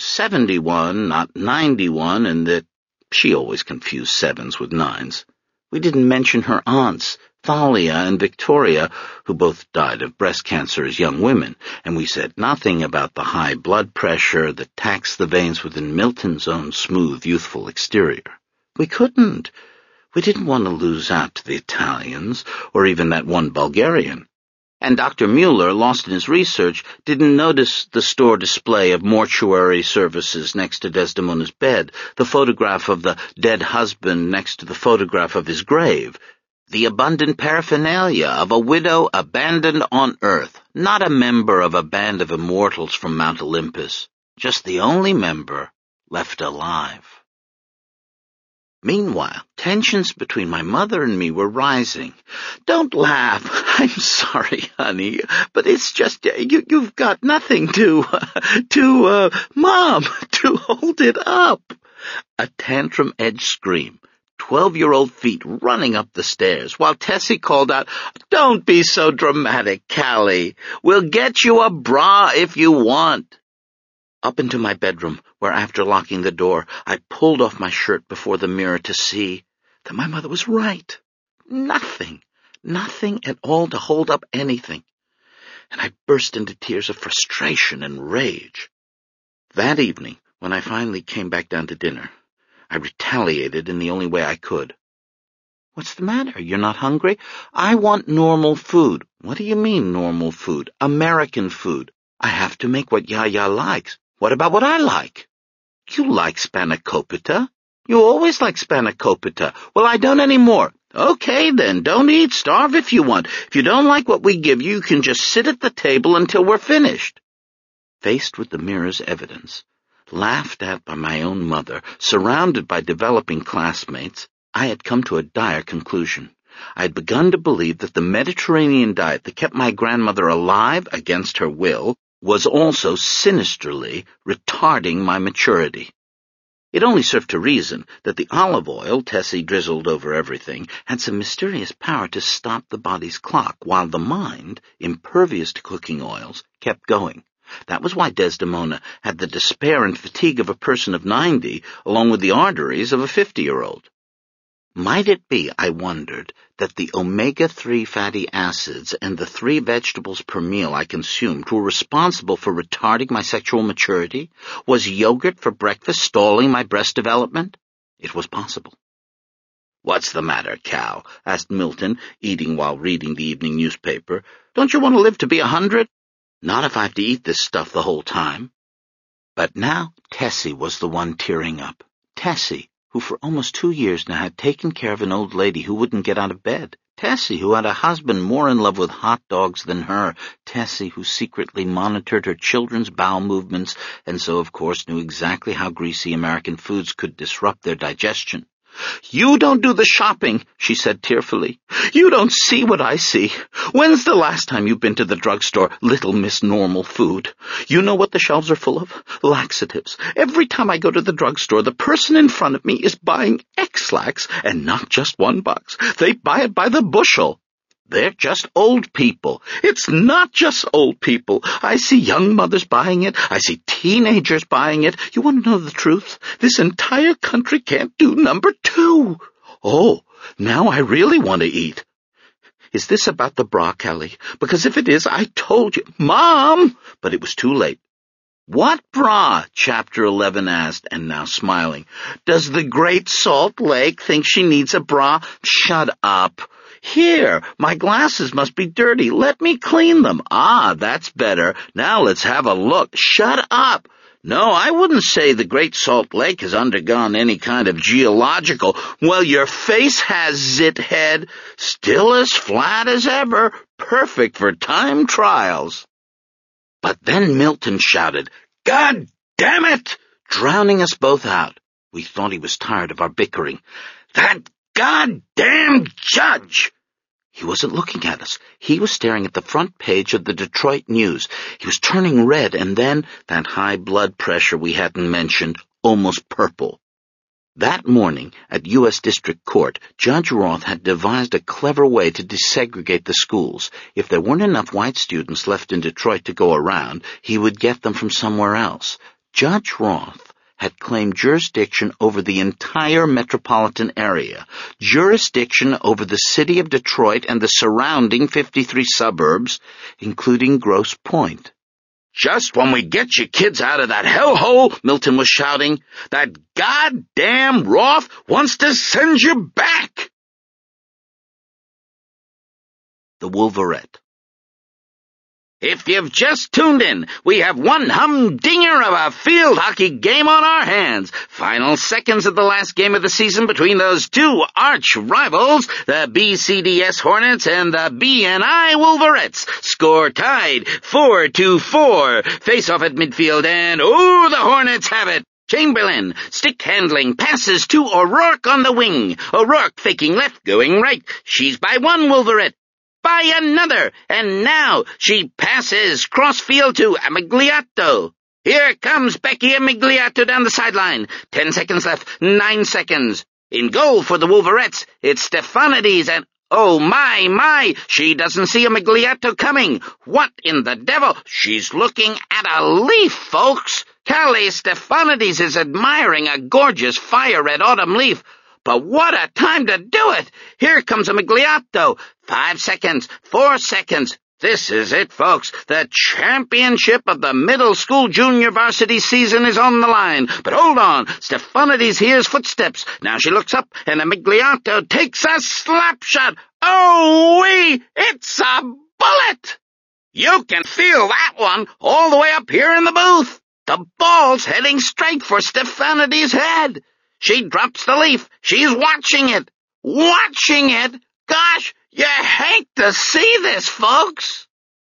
71, not 91, and that she always confused 7s with 9s. We didn't mention her aunts, Thalia and Victoria, who both died of breast cancer as young women, and we said nothing about the high blood pressure that taxed the veins within Milton's own smooth, youthful exterior. We couldn't. We didn't want to lose out to the Italians, or even that one Bulgarian. And Dr. Müller, lost in his research, didn't notice the store display of mortuary services next to Desdemona's bed, the photograph of the dead husband next to the photograph of his grave, the abundant paraphernalia of a widow abandoned on earth, not a member of a band of immortals from Mount Olympus, just the only member left alive. Meanwhile, tensions between my mother and me were rising. Don't laugh. I'm sorry, honey, but it's just, you've got nothing Mom, to hold it up. A tantrum-edged scream. 12-year-old feet running up the stairs, while Tessie called out, "Don't be so dramatic, Callie. We'll get you a bra if you want." up into my bedroom, where after locking the door, I pulled off my shirt before the mirror to see that my mother was right. Nothing at all to hold up anything. And I burst into tears of frustration and rage. That evening, when I finally came back down to dinner, I retaliated in the only way I could. "What's the matter? You're not hungry?" "I want normal food." "What do you mean, normal food?" "American food. I have to make what Yaya likes." "What about what I like?" "You like spanakopita. You always like spanakopita." "Well, I don't anymore." "Okay, then, don't eat. Starve if you want. If you don't like what we give you, you can just sit at the table until we're finished." Faced with the mirror's evidence, laughed at by my own mother, surrounded by developing classmates, I had come to a dire conclusion. I had begun to believe that the Mediterranean diet that kept my grandmother alive against her will was also sinisterly retarding my maturity. It only served to reason that the olive oil Tessie drizzled over everything had some mysterious power to stop the body's clock, while the mind, impervious to cooking oils, kept going. That was why Desdemona had the despair and fatigue of a person of 90, along with the arteries of a 50-year-old. Might it be, I wondered, that the omega-3 fatty acids and the 3 vegetables per meal I consumed were responsible for retarding my sexual maturity? Was yogurt for breakfast stalling my breast development? It was possible. "What's the matter, Cal?" asked Milton, eating while reading the evening newspaper. "Don't you want to live to be 100? "Not if I have to eat this stuff the whole time." But now Tessie was the one tearing up. Tessie, who for almost 2 years now had taken care of an old lady who wouldn't get out of bed. Tessie, who had a husband more in love with hot dogs than her. Tessie, who secretly monitored her children's bowel movements and so, of course, knew exactly how greasy American foods could disrupt their digestion. "You don't do the shopping," she said tearfully. "You don't see what I see. When's the last time you've been to the drugstore, little Miss Normal Food? You know what the shelves are full of? Laxatives. Every time I go to the drugstore, the person in front of me is buying X-Lax, and not just one box. They buy it by the bushel. They're just old people. It's not just old people. I see young mothers buying it. I see teenagers buying it. You want to know the truth? This entire country can't do number 2. Oh, now I really want to eat. Is this about the bra, Kelly? Because if it is, I told you. Mom! But it was too late. What bra? Chapter 11 asked, and now smiling. Does the Great Salt Lake think she needs a bra? Shut up. Here, my glasses must be dirty. Let me clean them. Ah, that's better. Now let's have a look. Shut up. No, I wouldn't say the Great Salt Lake has undergone any kind of geological. Well, your face has, zithead. Still as flat as ever. Perfect for time trials. But then Milton shouted, "God damn it!" drowning us both out. We thought he was tired of our bickering. "That goddamn judge!" He wasn't looking at us. He was staring at the front page of the Detroit News. He was turning red, and then, that high blood pressure we hadn't mentioned, almost purple. That morning, at U.S. District Court, Judge Roth had devised a clever way to desegregate the schools. If there weren't enough white students left in Detroit to go around, he would get them from somewhere else. Judge Roth had claimed jurisdiction over the entire metropolitan area, jurisdiction over the city of Detroit and the surrounding 53 suburbs, including Grosse Pointe. "Just when we get you kids out of that hellhole," Milton was shouting, "that goddamn Roth wants to send you back!" The Wolverette. If you've just tuned in, we have one humdinger of a field hockey game on our hands. Final seconds of the last game of the season between those two arch rivals, the BCDS Hornets and the BNI Wolverettes. Score tied 4-4. Face off at midfield, and the Hornets have it. Chamberlain, stick handling, passes to O'Rourke on the wing. O'Rourke faking left, going right. She's by one Wolverette. By another, and now she passes crossfield to Amigliato. Here comes Becky Amigliato down the sideline. 10 seconds left, 9 seconds. In goal for the Wolverettes, it's Stefanides, and oh my, she doesn't see Amigliato coming. What in the devil? She's looking at a leaf, folks. Callie Stephanides is admiring a gorgeous fire-red autumn leaf. But what a time to do it! Here comes a Migliato. 5 seconds, 4 seconds. This is it, folks. The championship of the middle school junior varsity season is on the line. But hold on, Stephanides hears footsteps. Now she looks up, and Migliato takes a slap shot. Oh-wee! It's a bullet! You can feel that one all the way up here in the booth. The ball's heading straight for Stephanides' head. She drops the leaf. She's watching it. Watching it? Gosh, you hate to see this, folks.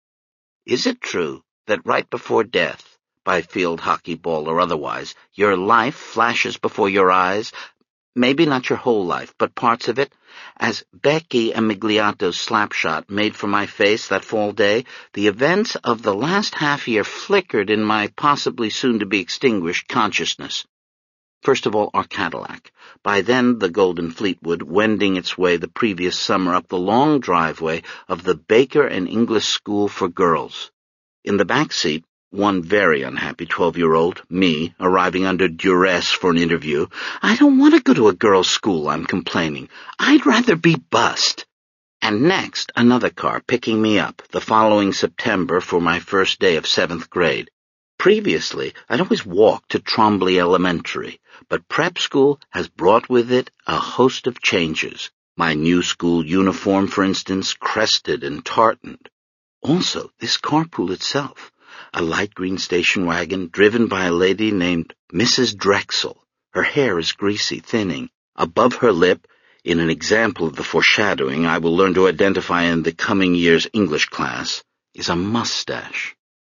Is it true that right before death, by field hockey ball or otherwise, your life flashes before your eyes? Maybe not your whole life, but parts of it. As Becky and Migliato's slapshot made for my face that fall day, the events of the last half-year flickered in my possibly soon-to-be-extinguished consciousness. First of all, our Cadillac. By then, the golden Fleetwood, wending its way the previous summer up the long driveway of the Baker and English School for Girls. In the back seat, one very unhappy 12-year-old, me, arriving under duress for an interview. I don't want to go to a girls' school, I'm complaining. I'd rather be bussed. And next, another car picking me up the following September for my first day of 7th grade. Previously, I'd always walked to Trombley Elementary, but prep school has brought with it a host of changes. My new school uniform, for instance, crested and tartaned. Also, this carpool itself, a light green station wagon driven by a lady named Mrs. Drexel. Her hair is greasy, thinning. Above her lip, in an example of the foreshadowing I will learn to identify in the coming year's English class, is a mustache.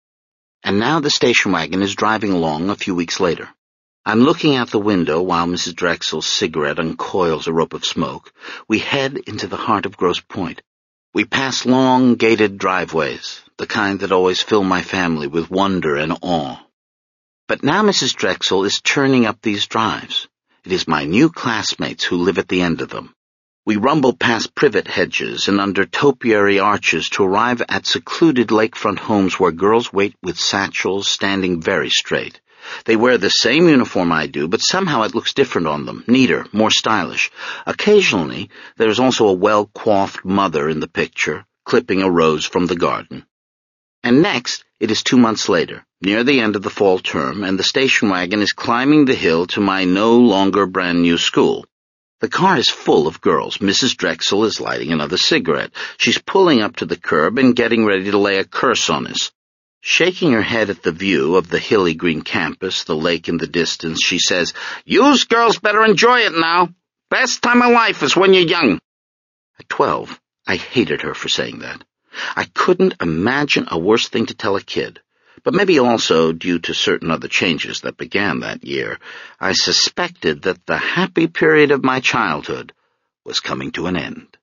And now the station wagon is driving along a few weeks later. I'm looking out the window while Mrs. Drexel's cigarette uncoils a rope of smoke. We head into the heart of Grosse Pointe. We pass long, gated driveways, the kind that always fill my family with wonder and awe. But now Mrs. Drexel is turning up these drives. It is my new classmates who live at the end of them. We rumble past privet hedges and under topiary arches to arrive at secluded lakefront homes where girls wait with satchels standing very straight. They wear the same uniform I do, but somehow it looks different on them, neater, more stylish. Occasionally, there is also a well-coiffed mother in the picture, clipping a rose from the garden. And next, it is 2 months later, near the end of the fall term, and the station wagon is climbing the hill to my no longer brand-new school. The car is full of girls. Mrs. Drexel is lighting another cigarette. She's pulling up to the curb and getting ready to lay a curse on us. Shaking her head at the view of the hilly green campus, the lake in the distance, she says, "Yous girls better enjoy it now. Best time of life is when you're young." At 12, I hated her for saying that. I couldn't imagine a worse thing to tell a kid. But maybe also, due to certain other changes that began that year, I suspected that the happy period of my childhood was coming to an end.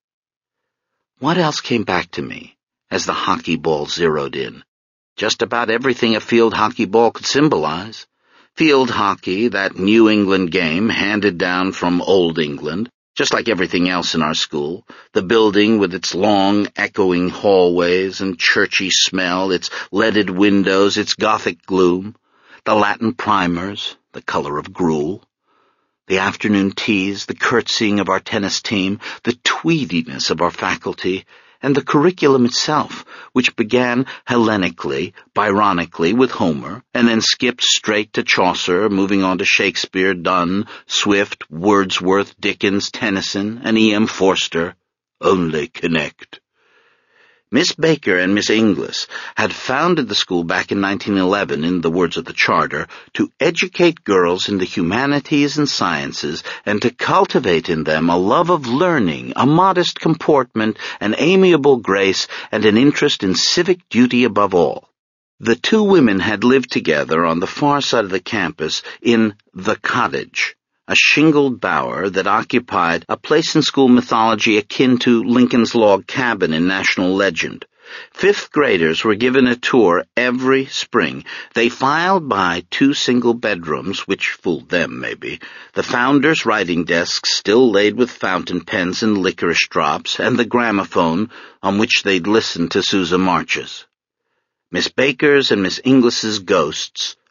What else came back to me as the hockey ball zeroed in? Just about everything a field hockey ball could symbolize. Field hockey, that New England game handed down from Old England, just like everything else in our school, the building with its long, echoing hallways and churchy smell, its leaded windows, its Gothic gloom, the Latin primers, the color of gruel, the afternoon teas, the curtsying of our tennis team, the tweediness of our faculty, and the curriculum itself, which began Hellenically, Byronically with Homer, and then skipped straight to Chaucer, moving on to Shakespeare, Donne, Swift, Wordsworth, Dickens, Tennyson, and E.M. Forster. Only connect. Miss Baker and Miss Inglis had founded the school back in 1911, in the words of the charter, to educate girls in the humanities and sciences and to cultivate in them a love of learning, a modest comportment, an amiable grace, and an interest in civic duty above all. The two women had lived together on the far side of the campus in the cottage, a shingled bower that occupied a place in school mythology akin to Lincoln's log cabin in national legend. 5th graders were given a tour every spring. They filed by 2 single bedrooms, which fooled them, maybe, the founder's writing desks still laid with fountain pens and licorice drops, and the gramophone on which they'd listened to Sousa marches. Miss Baker's and Miss Inglis's ghosts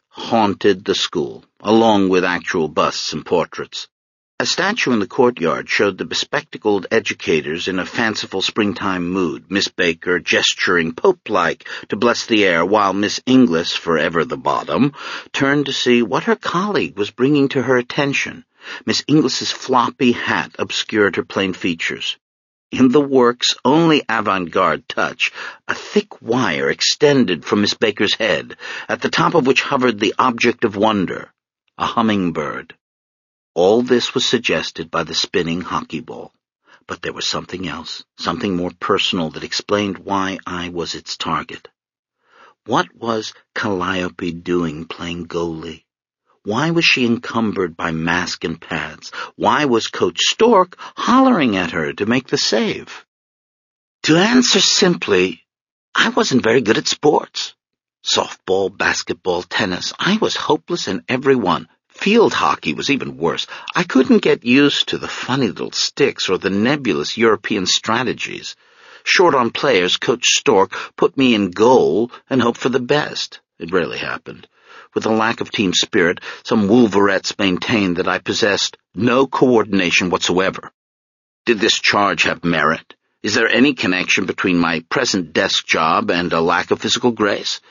haunted the school, along with actual busts and portraits. A statue in the courtyard showed the bespectacled educators in a fanciful springtime mood, Miss Baker gesturing Pope-like to bless the air, while Miss Inglis, forever the bottom, turned to see what her colleague was bringing to her attention. Miss Inglis's floppy hat obscured her plain features. In the work's only avant-garde touch, a thick wire extended from Miss Baker's head, at the top of which hovered the object of wonder, a hummingbird. All this was suggested by the spinning hockey ball. But there was something else, something more personal that explained why I was its target. What was Calliope doing playing goalie? Why was she encumbered by mask and pads? Why was Coach Stork hollering at her to make the save? To answer simply, I wasn't very good at sports. Softball, basketball, tennis, I was hopeless in every one. Field hockey was even worse. I couldn't get used to the funny little sticks or the nebulous European strategies. Short on players, Coach Stork put me in goal and hoped for the best. It rarely happened. With a lack of team spirit, some wolverettes maintained that I possessed no coordination whatsoever. Did this charge have merit? Is there any connection between my present desk job and a lack of physical grace?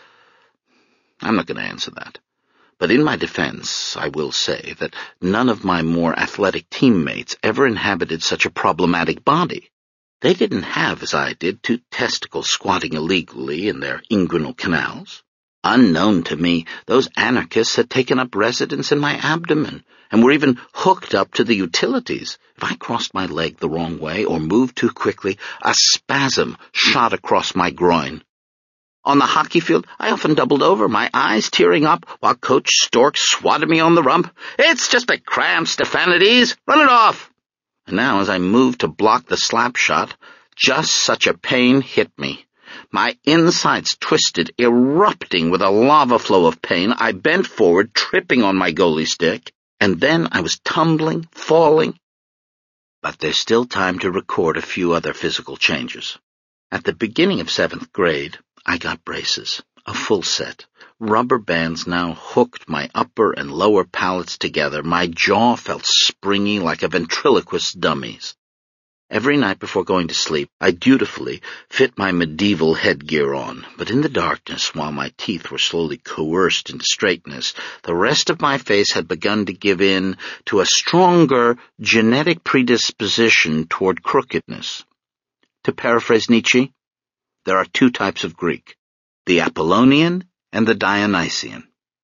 I'm not going to answer that. But in my defense, I will say that none of my more athletic teammates ever inhabited such a problematic body. They didn't have, as I did, 2 testicles squatting illegally in their inguinal canals. Unknown to me, those anarchists had taken up residence in my abdomen and were even hooked up to the utilities. If I crossed my leg the wrong way or moved too quickly, a spasm shot across my groin. On the hockey field, I often doubled over, my eyes tearing up, while Coach Stork swatted me on the rump. "It's just a cramp, Stephanides! Run it off!" And now, as I moved to block the slap shot, just such a pain hit me. My insides twisted, erupting with a lava flow of pain. I bent forward, tripping on my goalie stick, and then I was tumbling, falling. But there's still time to record a few other physical changes. At the beginning of 7th grade, I got braces, a full set. Rubber bands now hooked my upper and lower palates together. My jaw felt springy like a ventriloquist's dummy's. Every night before going to sleep, I dutifully fit my medieval headgear on, but in the darkness, while my teeth were slowly coerced into straightness, the rest of my face had begun to give in to a stronger genetic predisposition toward crookedness. To paraphrase Nietzsche, there are 2 types of Greek, the Apollonian and the Dionysian.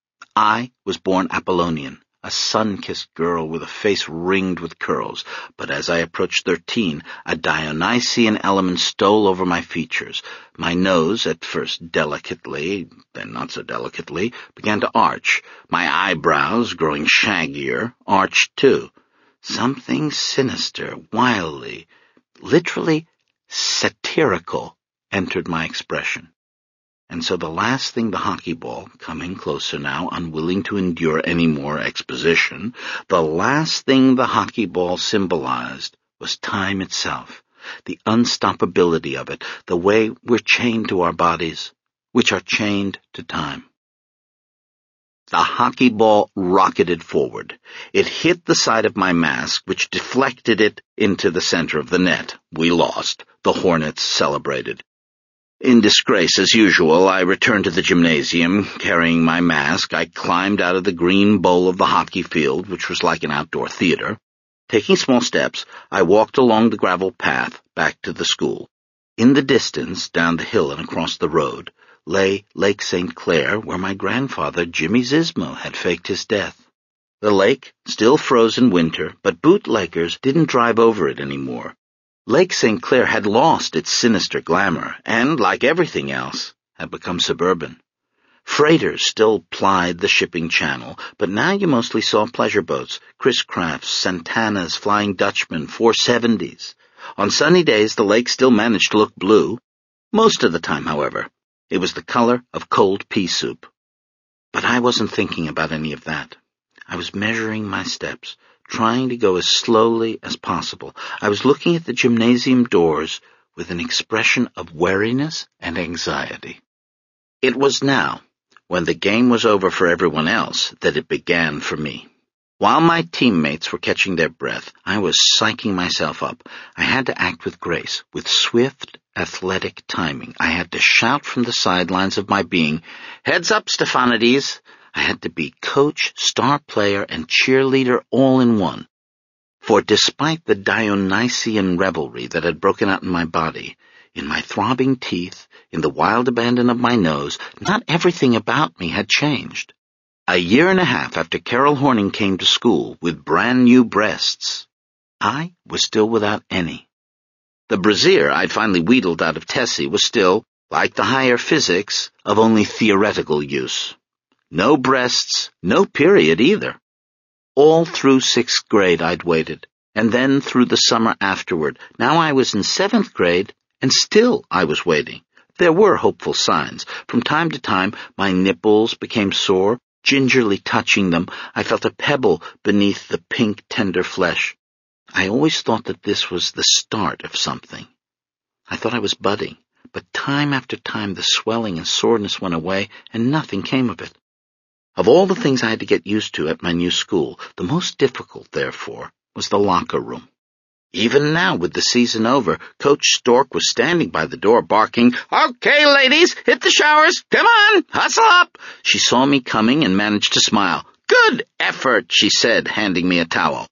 I was born Apollonian, a sun-kissed girl with a face ringed with curls, but as I approached 13, a Dionysian element stole over my features. My nose, at first delicately, then not so delicately, began to arch. My eyebrows, growing shaggier, arched too. Something sinister, wildly, literally satirical entered my expression. And so the last thing the hockey ball, coming closer now, unwilling to endure any more exposition, the last thing the hockey ball symbolized was time itself, the unstoppability of it, the way we're chained to our bodies, which are chained to time. The hockey ball rocketed forward. It hit the side of my mask, which deflected it into the center of the net. We lost. The Hornets celebrated. In disgrace, as usual, I returned to the gymnasium, carrying my mask. I climbed out of the green bowl of the hockey field, which was like an outdoor theater. Taking small steps, I walked along the gravel path back to the school. In the distance, down the hill and across the road, lay Lake St. Clair, where my grandfather, Jimmy Zismo, had faked his death. The lake, still frozen winter, but bootleggers didn't drive over it anymore. Lake St. Clair had lost its sinister glamour and, like everything else, had become suburban. Freighters still plied the shipping channel, but now you mostly saw pleasure boats, Chris Crafts, Santanas, Flying Dutchmen, 470s. On sunny days, the lake still managed to look blue. Most of the time, however, it was the color of cold pea soup. But I wasn't thinking about any of that. I was measuring my steps, trying to go as slowly as possible. I was looking at the gymnasium doors with an expression of wariness and anxiety. It was now, when the game was over for everyone else, that it began for me. While my teammates were catching their breath, I was psyching myself up. I had to act with grace, with swift, athletic timing. I had to shout from the sidelines of my being, "Heads up, Stephanides!" I had to be coach, star player, and cheerleader all in one. For despite the Dionysian revelry that had broken out in my body, in my throbbing teeth, in the wild abandon of my nose, not everything about me had changed. A year and a half after Carol Horning came to school with brand new breasts, I was still without any. The brassiere I'd finally wheedled out of Tessie was still, like the higher physics, of only theoretical use. No breasts, no period either. All through 6th grade I'd waited, and then through the summer afterward. Now I was in 7th grade, and still I was waiting. There were hopeful signs. From time to time, my nipples became sore. Gingerly touching them, I felt a pebble beneath the pink, tender flesh. I always thought that this was the start of something. I thought I was budding, but time after time the swelling and soreness went away, and nothing came of it. Of all the things I had to get used to at my new school, the most difficult, therefore, was the locker room. Even now, with the season over, Coach Stork was standing by the door barking, "Okay, ladies, hit the showers. Come on, hustle up." She saw me coming and managed to smile. "Good effort," she said, handing me a towel.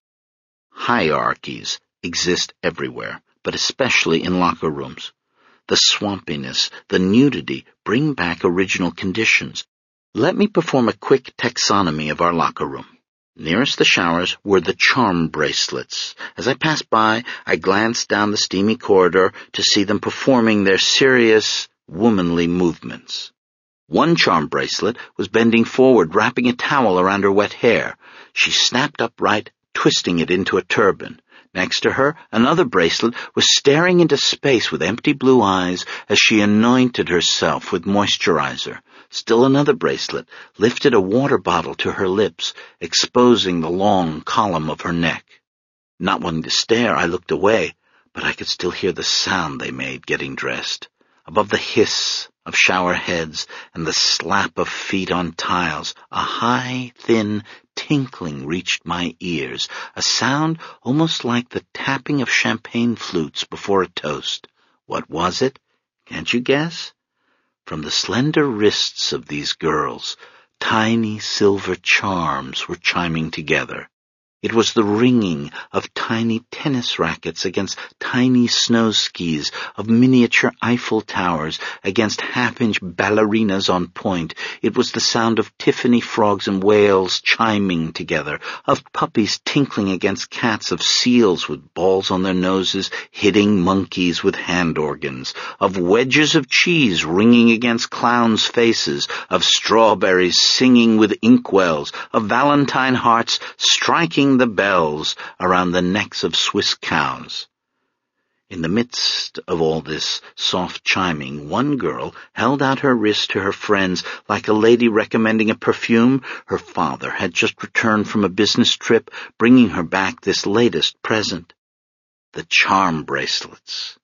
Hierarchies exist everywhere, but especially in locker rooms. The swampiness, the nudity bring back original conditions. Let me perform a quick taxonomy of our locker room. Nearest the showers were the charm bracelets. As I passed by, I glanced down the steamy corridor to see them performing their serious, womanly movements. One charm bracelet was bending forward, wrapping a towel around her wet hair. She snapped upright, twisting it into a turban. Next to her, another bracelet was staring into space with empty blue eyes as she anointed herself with moisturizer. Still another bracelet lifted a water bottle to her lips, exposing the long column of her neck. Not wanting to stare, I looked away, but I could still hear the sound they made getting dressed. Above the hiss of shower heads and the slap of feet on tiles, a high, thin tinkling reached my ears, a sound almost like the tapping of champagne flutes before a toast. What was it? Can't you guess? From the slender wrists of these girls, tiny silver charms were chiming together. It was the ringing of tiny tennis rackets against tiny snow skis, of miniature Eiffel Towers against half-inch ballerinas on point. It was the sound of Tiffany frogs and whales chiming together, of puppies tinkling against cats, of seals with balls on their noses hitting monkeys with hand organs, of wedges of cheese ringing against clowns' faces, of strawberries singing with inkwells, of Valentine hearts striking the bells around the necks of Swiss cows. In the midst of all this soft chiming, one girl held out her wrist to her friends like a lady recommending a perfume. Her father had just returned from a business trip, bringing her back this latest present. The charm bracelets.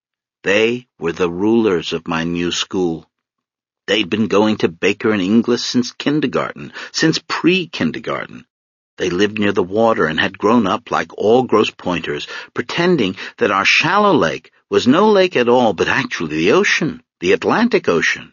They were the rulers of my new school. They'd been going to Baker and Inglis since kindergarten, since pre-kindergarten. They lived near the water and had grown up like all Grosse Pointers, pretending that our shallow lake was no lake at all, but actually the ocean, the Atlantic Ocean.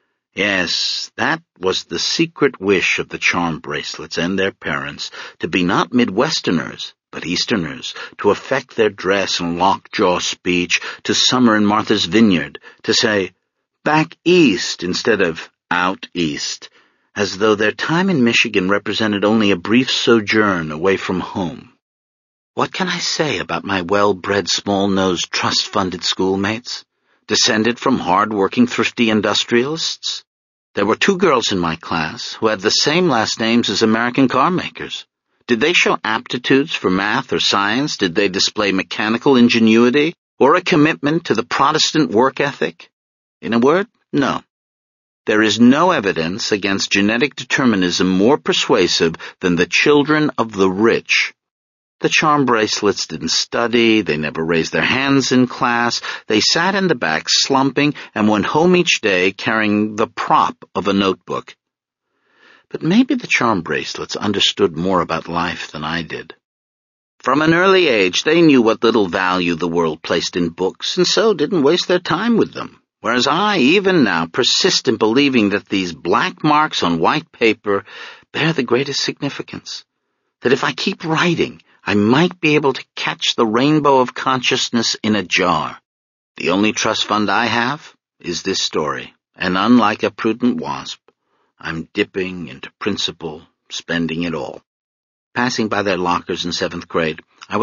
Yes, that was the secret wish of the charm bracelets and their parents, to be not Midwesterners, but Easterners, to affect their dress and lockjaw speech, to summer in Martha's Vineyard, to say, "back east" instead of "out east," as though their time in Michigan represented only a brief sojourn away from home. What can I say about my well-bred, small-nosed, trust-funded schoolmates? Descended from hard-working, thrifty industrialists? There were 2 girls in my class who had the same last names as American car makers. Did they show aptitudes for math or science? Did they display mechanical ingenuity or a commitment to the Protestant work ethic? In a word, no. There is no evidence against genetic determinism more persuasive than the children of the rich. The charm bracelets didn't study, they never raised their hands in class, they sat in the back slumping and went home each day carrying the prop of a notebook. But maybe the charm bracelets understood more about life than I did. From an early age, they knew what little value the world placed in books, and so didn't waste their time with them. Whereas I, even now, persist in believing that these black marks on white paper bear the greatest significance. That if I keep writing, I might be able to catch the rainbow of consciousness in a jar. The only trust fund I have is this story, and unlike a prudent wasp, I'm dipping into principal, spending it all. Passing by their lockers in 7th grade, I was